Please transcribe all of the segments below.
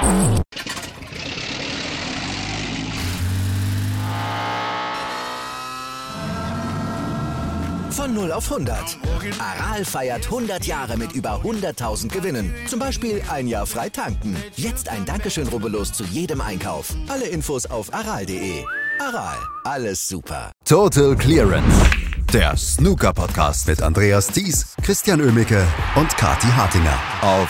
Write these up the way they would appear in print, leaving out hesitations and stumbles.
Von 0 auf 100. Aral feiert 100 Jahre mit über 100.000 Gewinnen. Zum Beispiel ein Jahr frei tanken. Jetzt ein Dankeschön, rubbellos zu jedem Einkauf. Alle Infos auf aral.de. Aral, alles super. Total Clearance. Der Snooker-Podcast mit Andreas Thies, Christian Oemicke und Kathi Hartinger auf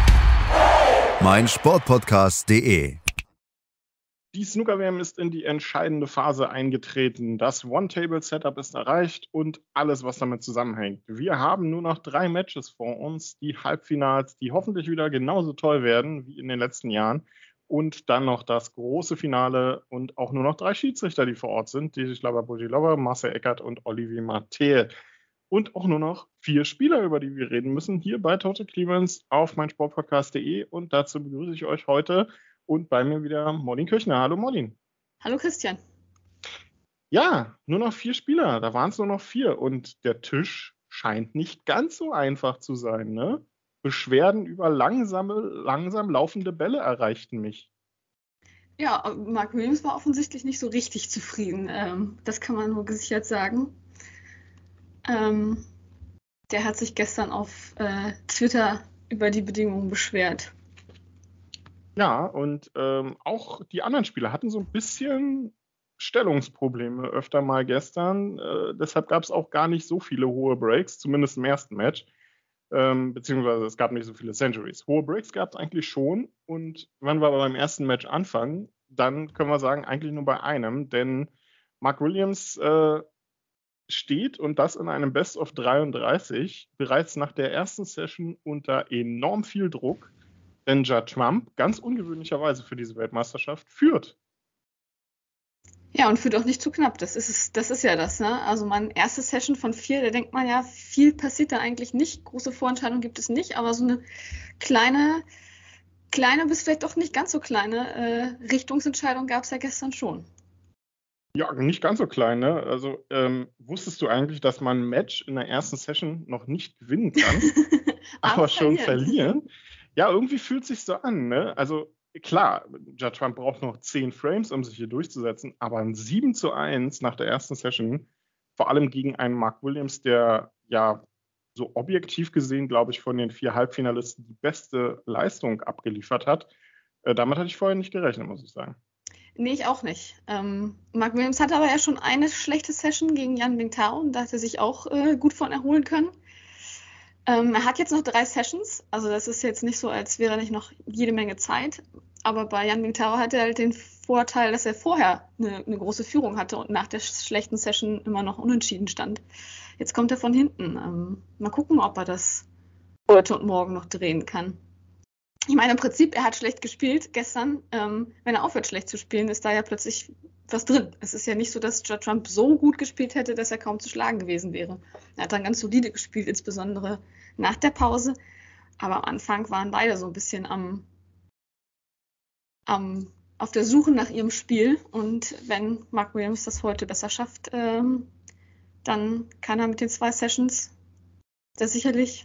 meinsportpodcast.de. Die Snooker-WM ist in die entscheidende Phase eingetreten. Das One-Table-Setup ist erreicht und alles, was damit zusammenhängt. Wir haben nur noch 3 Matches vor uns, die Halbfinals, die hoffentlich wieder genauso toll werden wie in den letzten Jahren. Und dann noch das große Finale und auch nur noch 3 Schiedsrichter, die vor Ort sind. Desislav Bojilova, Marcel Eckert und Olivier Martel. Und auch nur noch 4 Spieler, über die wir reden müssen, hier bei Total Clearance auf meinsportpodcast.de. Und dazu begrüße ich euch heute und bei mir wieder Molin Küchner. Hallo Molin. Hallo Christian. Ja, nur noch 4 Spieler. Da waren es nur noch 4. Und der Tisch scheint nicht ganz so einfach zu sein, ne? Beschwerden über langsam laufende Bälle erreichten mich. Ja, Mark Williams war offensichtlich nicht so richtig zufrieden. Das kann man nur gesichert sagen. Der hat sich gestern auf Twitter über die Bedingungen beschwert. Ja, und auch die anderen Spieler hatten so ein bisschen Stellungsprobleme öfter mal gestern. Deshalb gab es auch gar nicht so viele hohe Breaks, zumindest im ersten Match. Beziehungsweise es gab nicht so viele Centuries. Hohe Breaks gab es eigentlich schon. Und wenn wir aber beim ersten Match anfangen, dann können wir sagen, eigentlich nur bei einem. Denn Mark Williams steht, und das in einem Best of 33, bereits nach der ersten Session unter enorm viel Druck. Denn Judd Trump, ganz ungewöhnlicherweise für diese Weltmeisterschaft, führt. Ja, und führt auch nicht zu knapp. Das ist ja das, ne? Also meine erste Session von 4, da denkt man ja, viel passiert da eigentlich nicht. Große Vorentscheidung gibt es nicht, aber so eine kleine bis vielleicht doch nicht ganz so kleine Richtungsentscheidung gab es ja gestern schon. Ja, nicht ganz so klein, ne? Also wusstest du eigentlich, dass man ein Match in der ersten Session noch nicht gewinnen kann, aber schon verlieren? Ja, irgendwie fühlt es sich so an, ne? Also klar, Judd Trump braucht noch 10 Frames, um sich hier durchzusetzen, aber ein 7:1 nach der ersten Session, vor allem gegen einen Mark Williams, der ja so objektiv gesehen, glaube ich, von den 4 Halbfinalisten die beste Leistung abgeliefert hat. Damit hatte ich vorher nicht gerechnet, muss ich sagen. Nee, ich auch nicht. Mark Williams hatte aber ja schon eine schlechte Session gegen Yan Bingtao und da hat er sich auch gut von erholen können. Er hat jetzt noch 3 Sessions, also das ist jetzt nicht so, als wäre nicht noch jede Menge Zeit. Aber bei Yan Bingtao hat er halt den Vorteil, dass er vorher eine große Führung hatte und nach der schlechten Session immer noch unentschieden stand. Jetzt kommt er von hinten. Mal gucken, ob er das heute und morgen noch drehen kann. Ich meine, im Prinzip, er hat schlecht gespielt gestern. Wenn er aufhört, schlecht zu spielen, ist da ja plötzlich was drin. Es ist ja nicht so, dass Judd Trump so gut gespielt hätte, dass er kaum zu schlagen gewesen wäre. Er hat dann ganz solide gespielt, insbesondere nach der Pause. Aber am Anfang waren beide so ein bisschen auf der Suche nach ihrem Spiel. Und wenn Mark Williams das heute besser schafft, dann kann er mit den 2 Sessions das sicherlich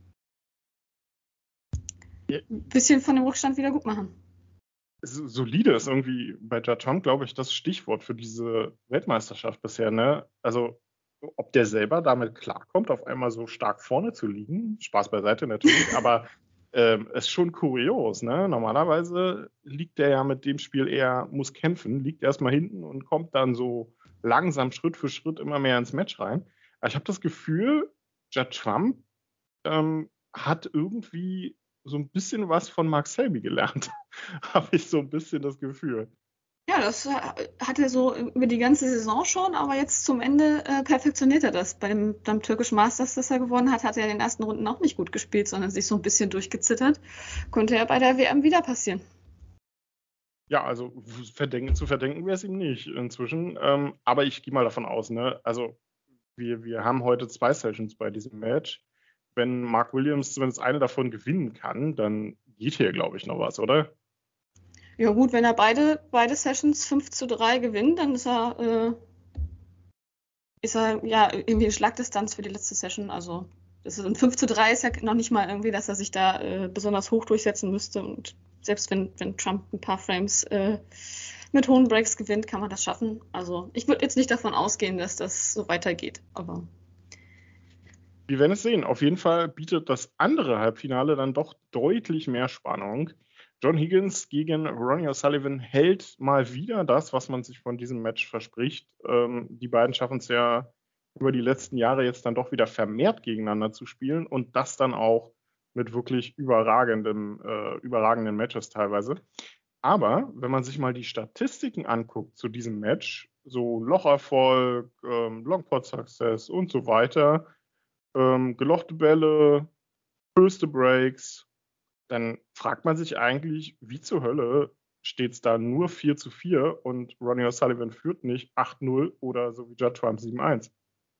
ein bisschen von dem Rückstand wieder gut machen. Solide ist irgendwie bei Judd Trump, glaube ich, das Stichwort für diese Weltmeisterschaft bisher, ne? Also, ob der selber damit klarkommt, auf einmal so stark vorne zu liegen, Spaß beiseite natürlich, aber ist schon kurios, ne? Normalerweise liegt der ja mit dem Spiel eher, muss kämpfen, liegt erstmal hinten und kommt dann so langsam Schritt für Schritt immer mehr ins Match rein. Aber ich habe das Gefühl, Judd Trump hat irgendwie so ein bisschen was von Mark Selby gelernt, habe ich so ein bisschen das Gefühl. Ja, das hat er so über die ganze Saison schon, aber jetzt zum Ende perfektioniert er das. Beim Turkish Masters, das er gewonnen hat, hat er in den ersten Runden auch nicht gut gespielt, sondern sich so ein bisschen durchgezittert. Konnte ja bei der WM wieder passieren. Ja, also zu verdenken wäre es ihm nicht inzwischen, aber ich gehe mal davon aus, ne? Also wir haben heute 2 Sessions bei diesem Match. Wenn Mark Williams zumindest eine davon gewinnen kann, dann geht hier, glaube ich, noch was, oder? Ja gut, wenn er beide Sessions 5:3 gewinnt, dann ist er ja irgendwie eine Schlagdistanz für die letzte Session. Also das ist ein 5:3 ist ja noch nicht mal irgendwie, dass er sich da besonders hoch durchsetzen müsste. Und selbst wenn Trump ein paar Frames mit hohen Breaks gewinnt, kann man das schaffen. Also ich würde jetzt nicht davon ausgehen, dass das so weitergeht, aber wir werden es sehen. Auf jeden Fall bietet das andere Halbfinale dann doch deutlich mehr Spannung. John Higgins gegen Ronnie O'Sullivan hält mal wieder das, was man sich von diesem Match verspricht. Die beiden schaffen es ja über die letzten Jahre jetzt dann doch wieder vermehrt gegeneinander zu spielen und das dann auch mit wirklich überragenden Matches teilweise. Aber wenn man sich mal die Statistiken anguckt zu diesem Match, so Locherfolg, Longpot Success und so weiter, gelochte Bälle, höchste Breaks, dann fragt man sich eigentlich, wie zur Hölle steht es da nur 4-4 und Ronnie O'Sullivan führt nicht 8-0 oder so wie Judd Trump 7-1.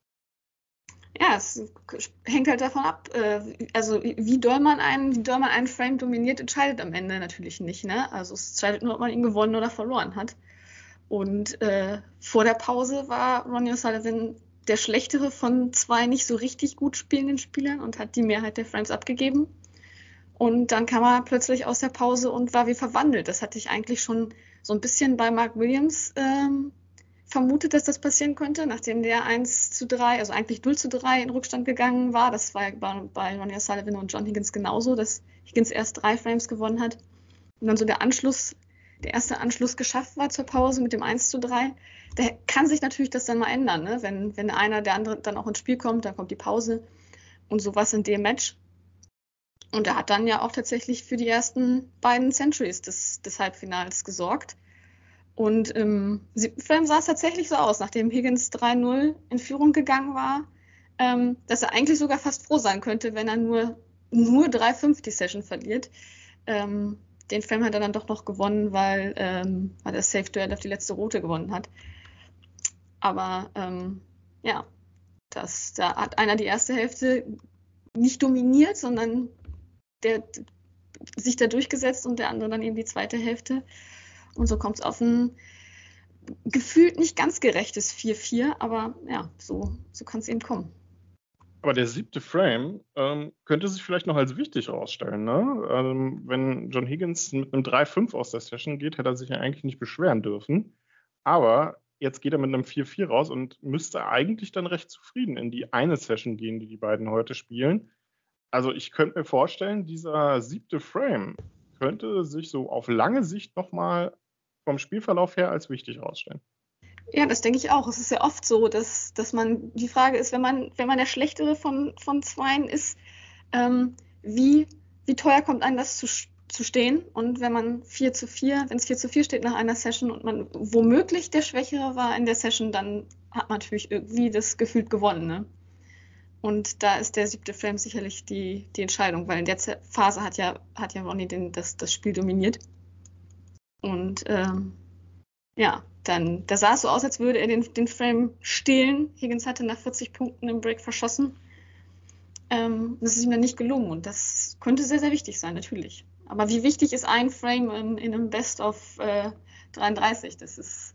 Ja, es hängt halt davon ab, also wie doll man einen Frame dominiert, entscheidet am Ende natürlich nicht, ne? Also es entscheidet nur, ob man ihn gewonnen oder verloren hat. Und vor der Pause war Ronnie O'Sullivan der schlechtere von zwei nicht so richtig gut spielenden Spielern und hat die Mehrheit der Frames abgegeben. Und dann kam er plötzlich aus der Pause und war wie verwandelt. Das hatte ich eigentlich schon so ein bisschen bei Mark Williams vermutet, dass das passieren könnte, nachdem der 1-3, also eigentlich 0-3 in Rückstand gegangen war. Das war bei Ronnie O'Sullivan und John Higgins genauso, dass Higgins erst 3 Frames gewonnen hat. Und dann so der erste Anschluss geschafft war zur Pause mit dem 1-3. Da kann sich natürlich das dann mal ändern, ne? Wenn der andere dann auch ins Spiel kommt, dann kommt die Pause und sowas in dem Match. Und er hat dann ja auch tatsächlich für die ersten beiden Centuries des Halbfinals gesorgt. Und im 7. Frame sah es tatsächlich so aus, nachdem Higgins 3-0 in Führung gegangen war, dass er eigentlich sogar fast froh sein könnte, wenn er nur 3-5 die Session verliert. Den Frame hat er dann doch noch gewonnen, weil er Safe-Duell auf die letzte Rote gewonnen hat. Aber da hat einer die erste Hälfte nicht dominiert, sondern der sich da durchgesetzt und der andere dann eben die zweite Hälfte. Und so kommt es auf ein gefühlt nicht ganz gerechtes 4-4, aber ja, so kann es eben kommen. Aber der 7. Frame könnte sich vielleicht noch als wichtig herausstellen, ne? Wenn John Higgins mit einem 3-5 aus der Session geht, hätte er sich ja eigentlich nicht beschweren dürfen. Aber jetzt geht er mit einem 4-4 raus und müsste eigentlich dann recht zufrieden in die eine Session gehen, die beiden heute spielen. Also ich könnte mir vorstellen, dieser 7. Frame könnte sich so auf lange Sicht nochmal vom Spielverlauf her als wichtig herausstellen. Ja, das denke ich auch. Es ist ja oft so, dass man, die Frage ist, wenn man der Schlechtere von Zweien ist, wie teuer kommt einem das zu stehen? Und wenn es 4-4 steht nach einer Session und man womöglich der Schwächere war in der Session, dann hat man natürlich irgendwie das gefühlt gewonnen, ne? Und da ist der 7. Frame sicherlich die Entscheidung, weil in der Phase hat ja Ronnie das Spiel dominiert. Und dann, da sah es so aus, als würde er den Frame stehlen. Higgins hatte nach 40 Punkten im Break verschossen. Das ist ihm dann nicht gelungen und das könnte sehr, sehr wichtig sein, natürlich. Aber wie wichtig ist ein Frame in einem Best of 33? Das ist,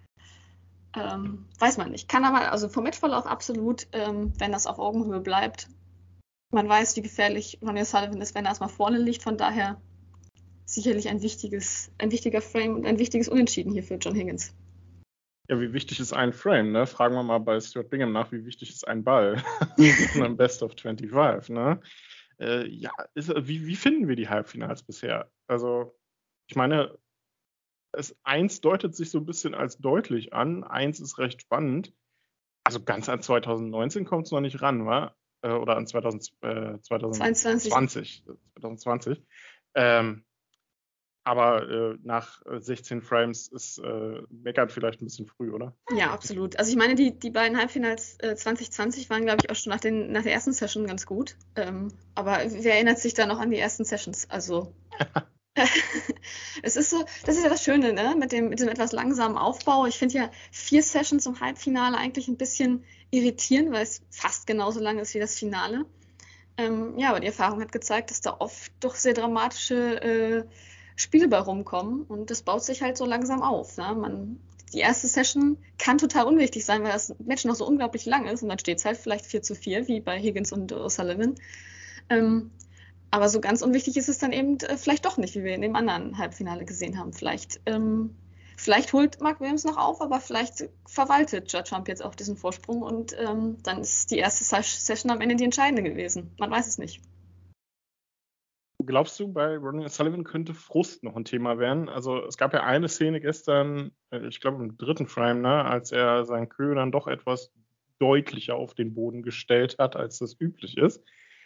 weiß man nicht. Kann aber, also vom Matchverlauf absolut, wenn das auf Augenhöhe bleibt. Man weiß, wie gefährlich Ronnie O'Sullivan ist, wenn er erstmal vorne liegt. Von daher sicherlich ein wichtiger Frame und ein wichtiges Unentschieden hier für John Higgins. Ja, wie wichtig ist ein Frame, ne? Fragen wir mal bei Stuart Bingham nach, wie wichtig ist ein Ball in einem Best of 25, ne? Wie finden wir die Halbfinals bisher? Also, ich meine, 1 deutet sich so ein bisschen als deutlich an, 1 ist recht spannend. Also ganz an 2019 kommt es noch nicht ran, wa? Oder an 2020. Aber nach 16 Frames ist meckert vielleicht ein bisschen früh, oder? Ja, absolut. Also ich meine, die beiden Halbfinals 2020 waren, glaube ich, auch schon nach der ersten Session ganz gut. Aber wer erinnert sich da noch an die ersten Sessions? Also es ist so, das ist ja das Schöne, ne? Mit dem etwas langsamen Aufbau. Ich finde ja 4 Sessions im Halbfinale eigentlich ein bisschen irritierend, weil es fast genauso lang ist wie das Finale. Aber die Erfahrung hat gezeigt, dass da oft doch sehr dramatische Spiele bei rumkommen und das baut sich halt so langsam auf. Ne? Die erste Session kann total unwichtig sein, weil das Match noch so unglaublich lang ist und dann steht es halt vielleicht 4-4, wie bei Higgins und O'Sullivan. Aber so ganz unwichtig ist es dann eben vielleicht doch nicht, wie wir in dem anderen Halbfinale gesehen haben. Vielleicht holt Mark Williams noch auf, aber vielleicht verwaltet Judd Trump jetzt auch diesen Vorsprung und dann ist die erste Session am Ende die entscheidende gewesen. Man weiß es nicht. Glaubst du, bei Ronnie O'Sullivan könnte Frust noch ein Thema werden? Also es gab ja eine Szene gestern, ich glaube im 3. Frame, ne, als er seinen Kö dann doch etwas deutlicher auf den Boden gestellt hat, als das üblich ist.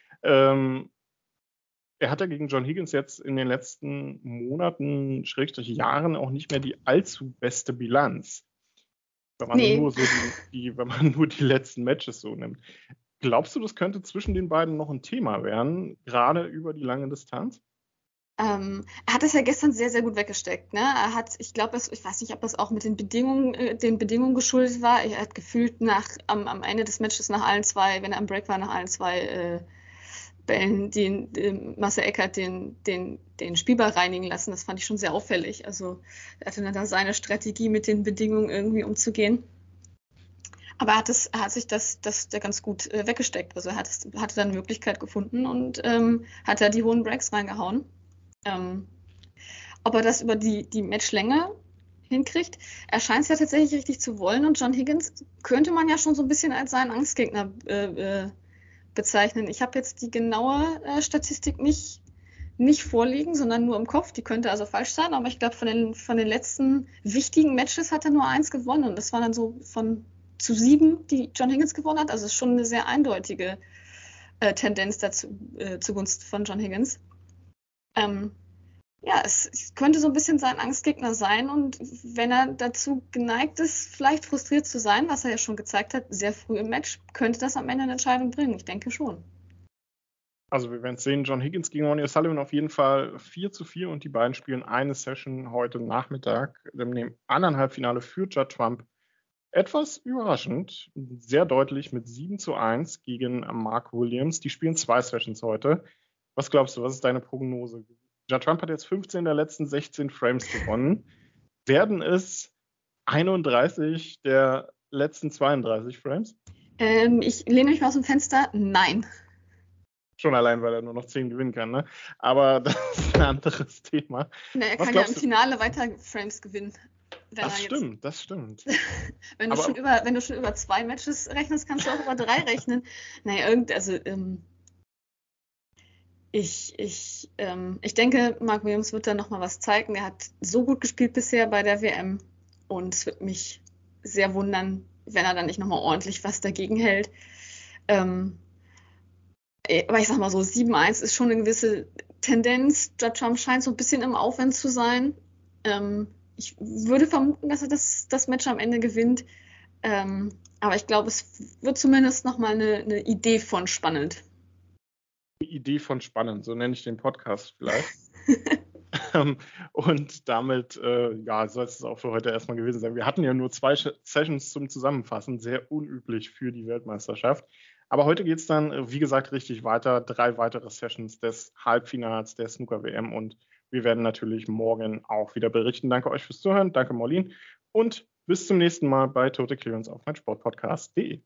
Er hat ja gegen John Higgins jetzt in den letzten Monaten, Jahren auch nicht mehr die allzu beste Bilanz. Wenn man nur die letzten Matches so nimmt. Glaubst du, das könnte zwischen den beiden noch ein Thema werden, gerade über die lange Distanz? Er hat es ja gestern sehr, sehr gut weggesteckt. Ne? Ich weiß nicht, ob das auch mit den Bedingungen geschuldet war. Er hat gefühlt am Ende des Matches nach allen zwei, wenn er am Break war, nach allen zwei Bällen Marcel Eckert den Spielball reinigen lassen. Das fand ich schon sehr auffällig. Also er hatte dann da seine Strategie, mit den Bedingungen irgendwie umzugehen. Aber er hat sich das ganz gut weggesteckt. Also er hatte dann eine Möglichkeit gefunden und hat da die hohen Breaks reingehauen. Ob er das über die Matchlänge hinkriegt, er scheint es ja tatsächlich richtig zu wollen. Und John Higgins könnte man ja schon so ein bisschen als seinen Angstgegner bezeichnen. Ich habe jetzt die genaue Statistik nicht vorliegen, sondern nur im Kopf. Die könnte also falsch sein, aber ich glaube, von den letzten wichtigen Matches hat er nur 1 gewonnen. Und das war dann so zu 7, die John Higgins gewonnen hat. Also es ist schon eine sehr eindeutige Tendenz dazu zugunsten von John Higgins. Es könnte so ein bisschen sein Angstgegner sein und wenn er dazu geneigt ist, vielleicht frustriert zu sein, was er ja schon gezeigt hat, sehr früh im Match, könnte das am Ende eine Entscheidung bringen. Ich denke schon. Also wir werden es sehen, John Higgins gegen Ronnie O'Sullivan auf jeden Fall 4:4 und die beiden spielen eine Session heute Nachmittag. In dem anderen Halbfinale führt Judd Trump etwas überraschend, sehr deutlich mit 7:1 gegen Mark Williams. Die spielen 2 Sessions heute. Was glaubst du, was ist deine Prognose? Judd Trump hat jetzt 15 der letzten 16 Frames gewonnen. Werden es 31 der letzten 32 Frames? Ich lehne mich mal aus dem Fenster. Nein. Schon allein, weil er nur noch 10 gewinnen kann, ne? Aber das ist ein anderes Thema. Er kann ja im Finale weiter Frames gewinnen. Das stimmt. Wenn du schon über 2 Matches rechnest, kannst du auch über 3 rechnen. Ich denke, Mark Williams wird da nochmal was zeigen. Er hat so gut gespielt bisher bei der WM und es wird mich sehr wundern, wenn er dann nicht nochmal ordentlich was dagegen hält. Aber ich sag mal so, 7:1 ist schon eine gewisse Tendenz. Judd Trump scheint so ein bisschen im Aufwind zu sein. Ich würde vermuten, dass er das Match am Ende gewinnt. Aber ich glaube, es wird zumindest nochmal eine Idee von spannend. Die Idee von spannend, so nenne ich den Podcast vielleicht. Und damit soll es auch für heute erstmal gewesen sein. Wir hatten ja nur 2 Sessions zum Zusammenfassen, sehr unüblich für die Weltmeisterschaft. Aber heute geht es dann, wie gesagt, richtig weiter. 3 weitere Sessions des Halbfinals der Snooker-WM und wir werden natürlich morgen auch wieder berichten. Danke euch fürs Zuhören, danke Maureen und bis zum nächsten Mal bei Total Clearance auf meinsportpodcast.de.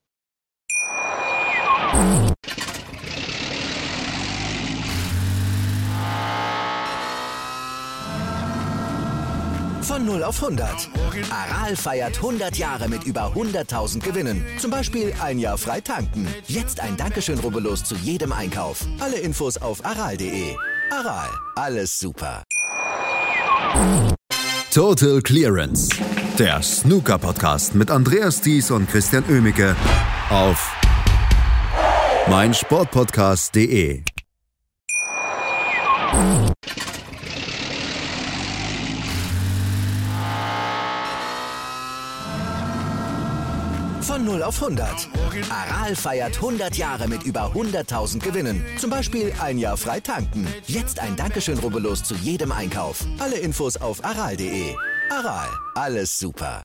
Von 0 auf 100. Aral feiert 100 Jahre mit über 100.000 Gewinnen. Zum Beispiel ein Jahr frei tanken. Jetzt ein Dankeschön, rubbellos zu jedem Einkauf. Alle Infos auf aral.de. Aral, alles super. Total Clearance. Der Snooker-Podcast mit Andreas Thies und Christian Oemicke auf meinsportpodcast.de. Von 0 auf 100. Aral feiert 100 Jahre mit über 100.000 Gewinnen. Zum Beispiel ein Jahr frei tanken. Jetzt ein Dankeschön, rubbellos zu jedem Einkauf. Alle Infos auf aral.de. Aral, alles super.